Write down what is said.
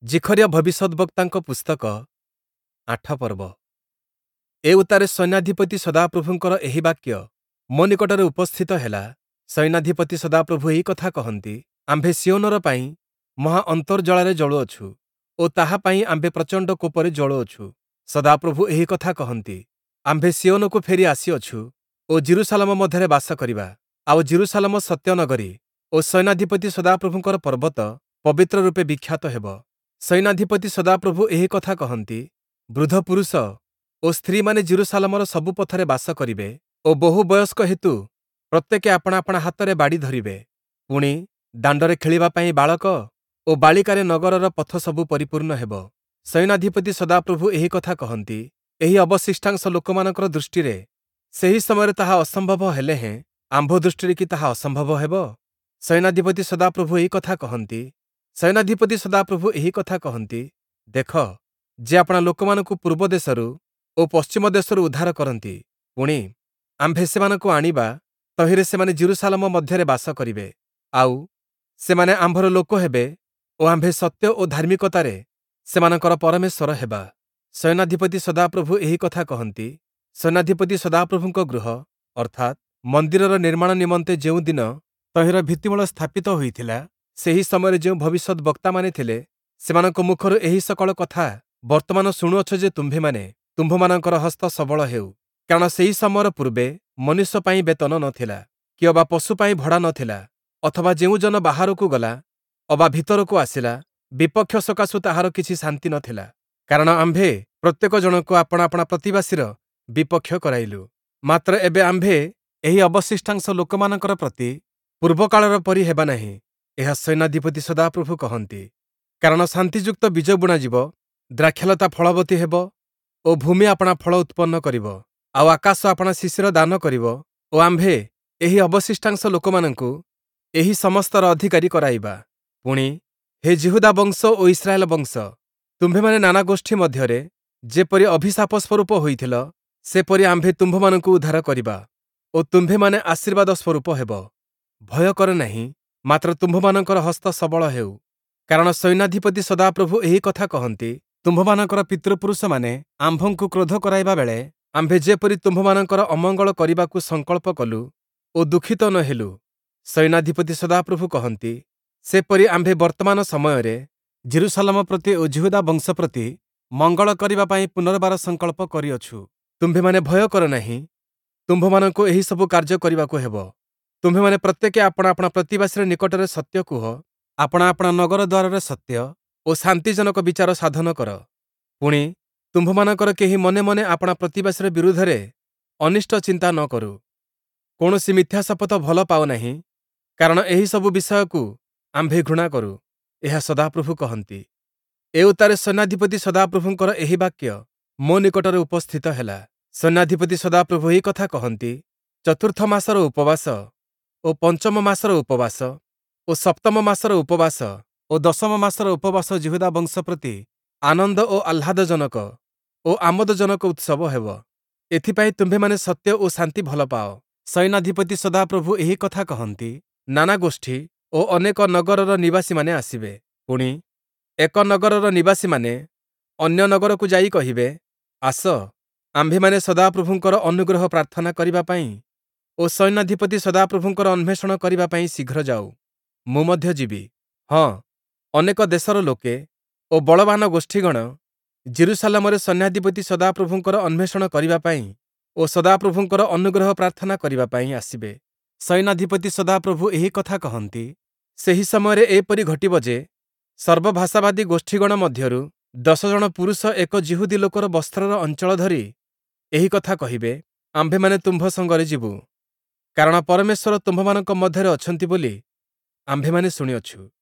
ଜିଖରିଆ ଭବିଷ୍ୟଦ୍ବକ୍ତାଙ୍କ ପୁସ୍ତକ 8 ପର୍ବ। ଏ ଉତ୍ତାରେ ସୈନ୍ୟାଧିପତି ସଦାପ୍ରଭୁଙ୍କର ଏହି ବାକ୍ୟ ମୋ ନିକଟରେ ଉପସ୍ଥିତ ହେଲା। ସୈନ୍ୟାଧିପତି ସଦାପ୍ରଭୁ ଏହି କଥା କହନ୍ତି, ଆମ୍ଭେ ସିଓନର ପାଇଁ ମହା ଅନ୍ତର୍ଜଳାରେ ଜଳୁଅଛୁ ଓ ତାହା ପାଇଁ ଆମ୍ଭେ ପ୍ରଚଣ୍ଡ କୋପରେ ଜଳୁଅଛୁ। ସଦାପ୍ରଭୁ ଏହି କଥା କହନ୍ତି, ଆମ୍ଭେ ସିଓନକୁ ଫେରି ଆସିଅଛୁ ଓ ଜିରୁସାଲେମ ମଧ୍ୟରେ ବାସ କରିବା। ଆଉ ଜିରୁସାଲେମ ସତ୍ୟନଗରୀ ଓ ସୈନ୍ୟାଧିପତି ସଦାପ୍ରଭୁଙ୍କର ପର୍ବତ ପବିତ୍ର ରୂପେ ବିଖ୍ୟାତ ହେବ। ସୈନ୍ୟାଧିପତି ସଦାପ୍ରଭୁ ଏହି କଥା କହନ୍ତି, ବୃଦ୍ଧ ପୁରୁଷ ଓ ସ୍ତ୍ରୀମାନେ ଜିରୁସାଲେମର ସବୁ ପଥରେ ବାସ କରିବେ ଓ ବହୁ ବୟସ୍କ ହେତୁ ପ୍ରତ୍ୟେକେ ଆପଣା ଆପଣା ହାତରେ ବାଡ଼ି ଧରିବେ। ପୁଣି ଦାଣ୍ଡରେ ଖେଳିବା ପାଇଁ ବାଳକ ଓ ବାଳିକାରେ ନଗରର ପଥ ସବୁ ପରିପୂର୍ଣ୍ଣ ହେବ। ସୈନ୍ୟାଧିପତି ସଦାପ୍ରଭୁ ଏହି କଥା କହନ୍ତି, ଏହି ଅବଶିଷ୍ଟାଂଶ ଲୋକମାନଙ୍କର ଦୃଷ୍ଟିରେ ସେହି ସମୟରେ ତାହା ଅସମ୍ଭବ ହେଲେ ହେଁ ଆମ୍ଭ ଦୃଷ୍ଟିରେ କି ତାହା ଅସମ୍ଭବ ହେବ? ସୈନ୍ୟାଧିପତି ସଦାପ୍ରଭୁ ଏହି କଥା କହନ୍ତି, ସୈନ୍ୟାଧିପତି ସଦାପ୍ରଭୁ ଏହି କଥା କହନ୍ତି, ଦେଖ, ଯେ ଆପଣା ଲୋକମାନଙ୍କୁ ପୂର୍ବ ଦେଶରୁ ଓ ପଶ୍ଚିମ ଦେଶରୁ ଉଦ୍ଧାର କରନ୍ତି। ପୁଣି ଆମ୍ଭେ ସେମାନଙ୍କୁ ଆଣିବା, ତହିଁରେ ସେମାନେ ଜିରୁସାଲେମ ମଧ୍ୟରେ ବାସ କରିବେ। ଆଉ ସେମାନେ ଆମ୍ଭର ଲୋକ ହେବେ ଓ ଆମ୍ଭେ ସତ୍ୟ ଓ ଧାର୍ମିକତାରେ ସେମାନଙ୍କର ପରମେଶ୍ୱର ହେବା। ସୈନ୍ୟାଧିପତି ସଦାପ୍ରଭୁ ଏହି କଥା କହନ୍ତି, ସୈନ୍ୟାଧିପତି ସଦାପ୍ରଭୁଙ୍କ ଗୃହ ଅର୍ଥାତ୍ ମନ୍ଦିରର ନିର୍ମାଣ ନିମନ୍ତେ ଯେଉଁ ଦିନ ତହିଁର ଭିତ୍ତିମୂଳ ସ୍ଥାପିତ ହୋଇଥିଲା, ସେହି ସମୟରେ ଯେଉଁ ଭବିଷ୍ୟତ୍ ବକ୍ତାମାନେ ଥିଲେ, ସେମାନଙ୍କ ମୁଖରୁ ଏହି ସକଳ କଥା ବର୍ତ୍ତମାନ ଶୁଣୁଅଛ ଯେ ତୁମ୍ଭମାନଙ୍କର ହସ୍ତ ସବଳ ହେଉ। କାରଣ ସେହି ସମୟର ପୂର୍ବେ ମନୁଷ୍ୟ ପାଇଁ ବେତନ ନଥିଲା, କି ଅବା ପଶୁ ପାଇଁ ଭଡ଼ା ନଥିଲା, ଅଥବା ଯେଉଁ ଜନ ବାହାରକୁ ଗଲା ଅବା ଭିତରକୁ ଆସିଲା, ବିପକ୍ଷ ସକାଶୁ ତାହାର କିଛି ଶାନ୍ତି ନଥିଲା। କାରଣ ଆମ୍ଭେ ପ୍ରତ୍ୟେକ ଜଣକୁ ଆପଣା ଆପଣା ପ୍ରତିବାସୀର ବିପକ୍ଷ କରାଇଲୁ। ମାତ୍ର ଏବେ ଆମ୍ଭେ ଏହି ଅବଶିଷ୍ଟାଂଶ ଲୋକମାନଙ୍କର ପ୍ରତି ପୂର୍ବକାଳର ପରି ହେବା ନାହିଁ, ଏହା ସୈନ୍ୟାଧିପତି ସଦାପ୍ରଭୁ କହନ୍ତି। କାରଣ ଶାନ୍ତିଯୁକ୍ତ ବୀଜ ବୁଣାଯିବ, ଦ୍ରାକ୍ଷାଲତା ଫଳବତୀ ହେବ ଓ ଭୂମି ଆପଣା ଫଳ ଉତ୍ପନ୍ନ କରିବ, ଆଉ ଆକାଶ ଆପଣା ଶିଶିର ଦାନ କରିବ ଓ ଆମ୍ଭେ ଏହି ଅବଶିଷ୍ଟାଂଶ ଲୋକମାନଙ୍କୁ ଏହି ସମସ୍ତର ଅଧିକାରୀ କରାଇବା। ପୁଣି ହେ ଯିହୁଦା ବଂଶ ଓ ଇସ୍ରାଏଲ ବଂଶ, ତୁମ୍ଭେମାନେ ନାନା ଗୋଷ୍ଠୀ ମଧ୍ୟରେ ଯେପରି ଅଭିଶାପ ସ୍ୱରୂପ ହୋଇଥିଲ, ସେପରି ଆମ୍ଭେ ତୁମ୍ଭମାନଙ୍କୁ ଉଦ୍ଧାର କରିବା ଓ ତୁମ୍ଭେମାନେ ଆଶୀର୍ବାଦ ସ୍ୱରୂପ ହେବ। ଭୟ କର ନାହିଁ, ମାତ୍ର ତୁମ୍ଭମାନଙ୍କର ହସ୍ତ ସବଳ ହେଉ। କାରଣ ସୈନ୍ୟାଧିପତି ସଦାପ୍ରଭୁ ଏହି କଥା କହନ୍ତି, ତୁମ୍ଭମାନଙ୍କର ପିତୃପୁରୁଷମାନେ ଆମ୍ଭଙ୍କୁ କ୍ରୋଧ କରାଇବା ବେଳେ ଆମ୍ଭେ ଯେପରି ତୁମ୍ଭମାନଙ୍କର ଅମଙ୍ଗଳ କରିବାକୁ ସଂକଳ୍ପ କଲୁ ଓ ଦୁଃଖିତ ନ ହେଲୁ, ସୈନ୍ୟାଧିପତି ସଦାପ୍ରଭୁ କହନ୍ତି, ସେପରି ଆମ୍ଭେ ବର୍ତ୍ତମାନ ସମୟରେ ଜିରୁସାଲେମ ପ୍ରତି ଓ ଯିହୁଦା ବଂଶ ପ୍ରତି ମଙ୍ଗଳ କରିବା ପାଇଁ ପୁନର୍ବାର ସଂକଳ୍ପ କରିଅଛୁ। ତୁମ୍ଭେମାନେ ଭୟ କର ନାହିଁ, ତୁମ୍ଭମାନଙ୍କୁ ଏହି ସବୁ କାର୍ଯ୍ୟ କରିବାକୁ ହେବ। ତୁମ୍ଭେମାନେ ପ୍ରତ୍ୟେକେ ଆପଣା ଆପଣା ପ୍ରତିବାସୀର ନିକଟରେ ସତ୍ୟ କୁହ, ଆପଣା ଆପଣା ନଗର ଦ୍ୱାରରେ ସତ୍ୟ ଓ ଶାନ୍ତିଜନକ ବିଚାର ସାଧନ କର। ପୁଣି ତୁମ୍ଭମାନଙ୍କର କେହି ମନେ ମନେ ଆପଣା ପ୍ରତିବାସୀର ବିରୁଦ୍ଧରେ ଅନିଷ୍ଟ ଚିନ୍ତା ନ କରୁ। କୌଣସି ମିଥ୍ୟା ଶପଥ ଭଲ ପାଅ ନାହିଁ, କାରଣ ଏହି ସବୁ ବିଷୟକୁ ଆମ୍ଭେ ଘୃଣା କରୁ, ଏହା ସଦାପ୍ରଭୁ କହନ୍ତି। ଏ ଉତ୍ତାରେ ସୈନ୍ୟାଧିପତି ସଦାପ୍ରଭୁଙ୍କର ଏହି ବାକ୍ୟ ମୋ ନିକଟରେ ଉପସ୍ଥିତ ହେଲା। ସୈନ୍ୟାଧିପତି ସଦାପ୍ରଭୁ ଏହି କଥା କହନ୍ତି, ଚତୁର୍ଥ ମାସର ଉପବାସ ଓ ପଞ୍ଚମ ମାସର ଉପବାସ ଓ ସପ୍ତମ ମାସର ଉପବାସ ଓ ଦଶମ ମାସର ଉପବାସ ଯିହୁଦା ବଂଶ ପ୍ରତି ଆନନ୍ଦ ଓ ଆହ୍ଲାଦଜନକ ଓ ଆମୋଦଜନକ ଉତ୍ସବ ହେବ। ଏଥିପାଇଁ ତୁମ୍ଭେମାନେ ସତ୍ୟ ଓ ଶାନ୍ତି ଭଲ ପାଅ। ସୈନ୍ୟାଧିପତି ସଦାପ୍ରଭୁ ଏହି କଥା କହନ୍ତି, ନାନା ଗୋଷ୍ଠୀ ଓ ଅନେକ ନଗରର ନିବାସୀମାନେ ଆସିବେ। ପୁଣି ଏକ ନଗରର ନିବାସୀମାନେ ଅନ୍ୟ ନଗରକୁ ଯାଇ କହିବେ, ଆସ, ଆମ୍ଭେମାନେ ସଦାପ୍ରଭୁଙ୍କର ଅନୁଗ୍ରହ ପ୍ରାର୍ଥନା କରିବା ପାଇଁ ଓ ସୈନ୍ୟାଧିପତି ସଦାପ୍ରଭୁଙ୍କର ଅନ୍ୱେଷଣ କରିବା ପାଇଁ ଶୀଘ୍ର ଯାଉ। ମୁଁ ମଧ୍ୟ ଯିବି। ହଁ, ଅନେକ ଦେଶର ଲୋକେ ଓ ବଳବାନ ଗୋଷ୍ଠୀଗଣ ଜିରୁସାଲେମରେ ସୈନ୍ୟାଧିପତି ସଦାପ୍ରଭୁଙ୍କର ଅନ୍ୱେଷଣ କରିବା ପାଇଁ ଓ ସଦାପ୍ରଭୁଙ୍କର ଅନୁଗ୍ରହ ପ୍ରାର୍ଥନା କରିବା ପାଇଁ ଆସିବେ। ସୈନ୍ୟାଧିପତି ସଦାପ୍ରଭୁ ଏହି କଥା କହନ୍ତି, ସେହି ସମୟରେ ଏପରି ଘଟିବ ଯେ ସର୍ବଭାଷାବାଦୀ ଗୋଷ୍ଠୀଗଣ ମଧ୍ୟରୁ 10 ଜଣ ପୁରୁଷ ଏକ ଯିହୁଦୀ ଲୋକର ବସ୍ତ୍ରର ଅଞ୍ଚଳ ଧରି ଏହି କଥା କହିବେ, ଆମ୍ଭେମାନେ ତୁମ୍ଭ ସଙ୍ଗରେ ଯିବୁ, କାରଣ ପରମେଶ୍ୱର ତୁମ୍ଭମାନଙ୍କ ମଧ୍ୟରେ ଅଛନ୍ତି ବୋଲି ଆମ୍ଭେମାନେ ଶୁଣିଅଛୁ।